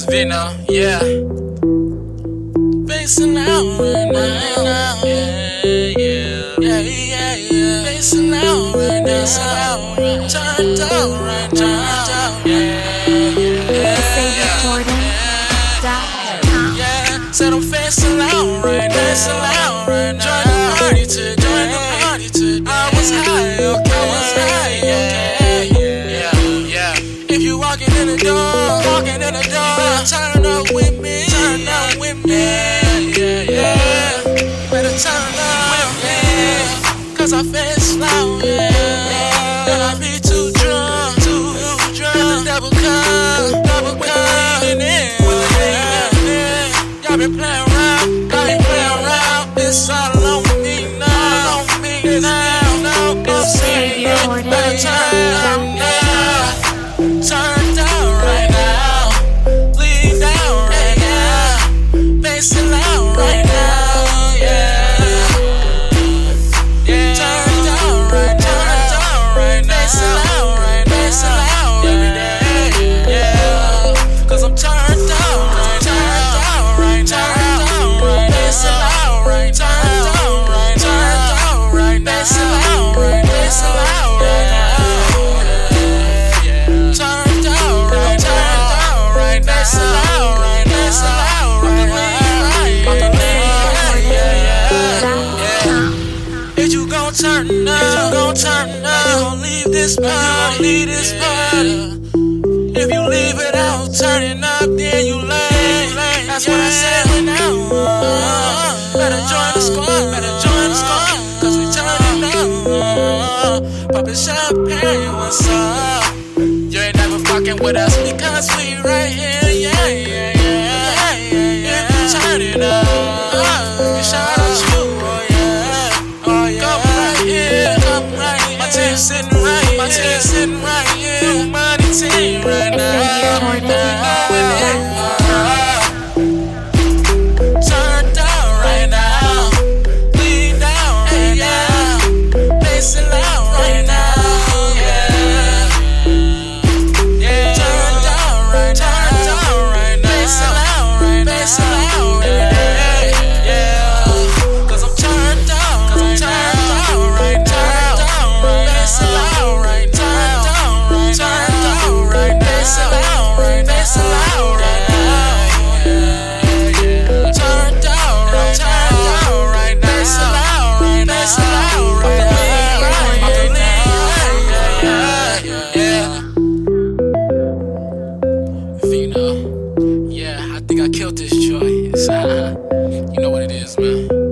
Vino, yeah. Facing out right now, yeah. Facing out right now, turned out right now, yeah. Said I'm facing out right now, join the party today. I was high, okay, yeah. If you walking in the door, turn up with me, yeah. Better turn up, yeah. Cause I face loud, yeah. And I be too drunk, the double cup, y'all been playing around, it's all on me now, it's me, better turn up now. Turned down right now, lean down right now, facing loud right now, yeah. Turned down right now, facing loud every day, yeah. Cause I'm turned down right now, facing loud right now, facing loud right now. If you gon' turn up, you gon' leave this party, If you leave it out, turning up, then you lame. That's what I said right now. Better join the squad, cause we turning up. Poppin' champagne, what's up? You ain't never fucking with us because we right here, yeah. If you turn it up, we shout out you, oh yeah. Come right here, my team sitting right here, money team right now. Turn down right now, lean down right now, facing loud right now, yeah. Turn down right now, facing loud every day, yeah. Cause I'm turned down right now, facing loud right now, facing loud right now, yeah. Turned down right now, facing loud right now, yeah. Vino, yeah, I think I killed this choice. You know what it is, man.